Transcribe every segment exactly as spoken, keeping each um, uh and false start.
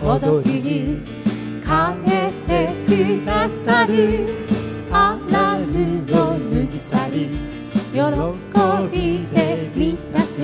踊りに変えてくださる。あらぬを脱ぎ去り喜びで満たす。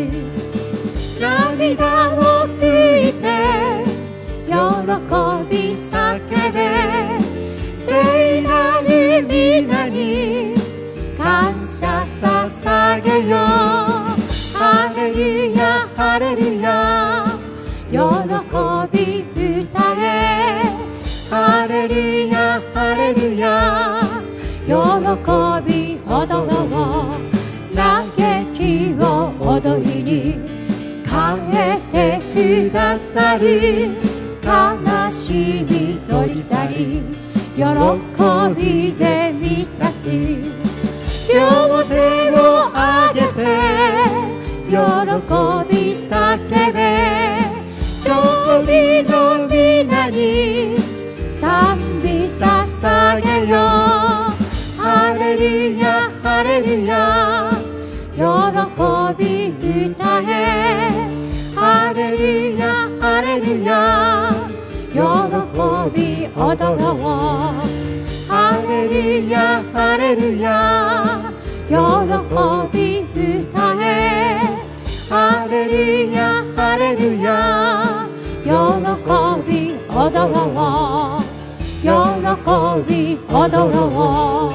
涙を拭いて喜び叫べ。聖なる皆に感謝捧げよう。ハレルヤハレルヤ喜び歌え。ハレルヤハレルヤ喜び踊ろう。嘆きを踊りに変えてくださる。悲しみ取り去り喜びで満たす。両手を上げて喜び叫べ。勝利の皆に賛美捧げよう。ハレルヤハレルヤ喜び歌え。ハレルヤハレルヤ喜び踊ろう。ハレルヤハレルヤ喜び歌え。ハレルヤハレルヤ喜び踊ろう。喜び踊ろう。